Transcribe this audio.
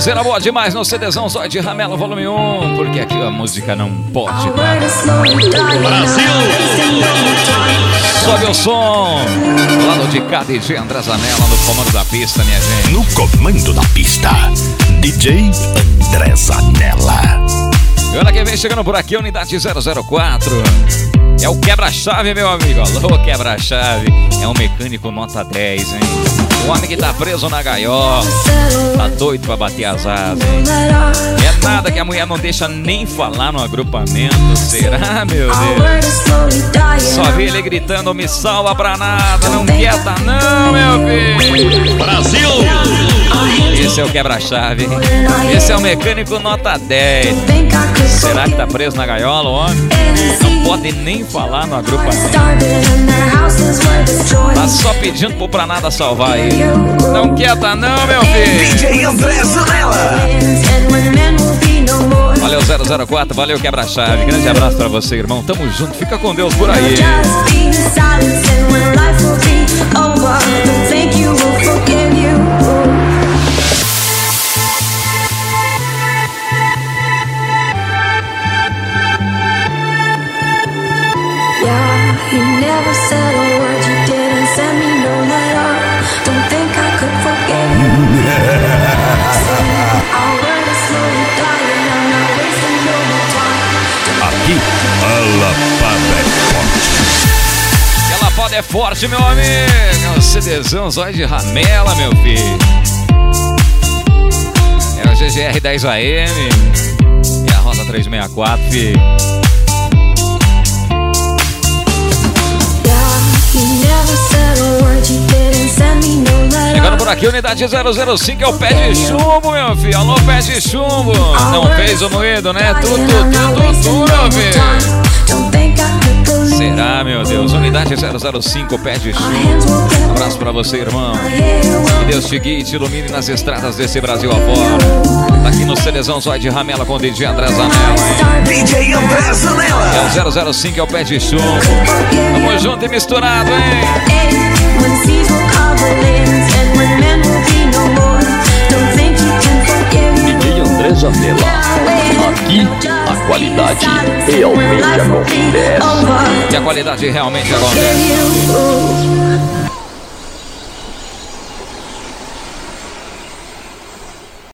sonzeira boa demais no CDzão Zóio de Ramela, volume 1, porque aqui a música não pode parar. Brasil! Sobe o som, lado de cá, DJ André Zanella no comando da pista, minha gente. No comando da pista, DJ André Zanella. E olha quem vem chegando por aqui, unidade 004. É o quebra-chave, meu amigo. Alô, quebra-chave. É um mecânico nota 10, hein? O homem que tá preso na gaiola. Tá doido pra bater as asas, hein? É nada que a mulher não deixa nem falar no agrupamento. Será, meu Deus? Só vi ele gritando, me salva pra nada. Não quieta não, meu filho. Brasil! Esse é o quebra-chave, hein? Esse é o mecânico nota 10. Será que tá preso na gaiola, o homem? Não pode nem falar no agrupamento. Tá só pedindo pro pra nada salvar ele. Não quieta não, meu filho. DJ André Zanella. Valeu 004, valeu quebra-chave. Grande abraço pra você, irmão. Tamo junto, fica com Deus por aí. You never said a word, you didn't send me no letter. Don't think I could forget you. Our word is slowly dying, I'm not wasting no more time. Aqui, a lapada é forte. E a lapada é forte, meu amigo. É o CDzão Zóio de Ramela, meu filho. É o GGR 10 AM e a Rosa 364, filho. Chegando por aqui, unidade 005, é o pé de chumbo, meu filho. Alô, pé de chumbo. Não fez o moído, né? Tu, meu filho. Será, meu Deus? Unidade 005, pé de chumbo. Abraço pra você, irmão. Que Deus te guie e te ilumine nas estradas desse Brasil afora. Tá aqui no CDzão Zóio de Ramela com o DJ André Zanella, hein? DJ André Zanella. É o 005, é o pé de chumbo. Tamo junto e misturado, hein? DJ André Zanella. Aqui, a qualidade realmente acontece. Que a qualidade realmente acontece.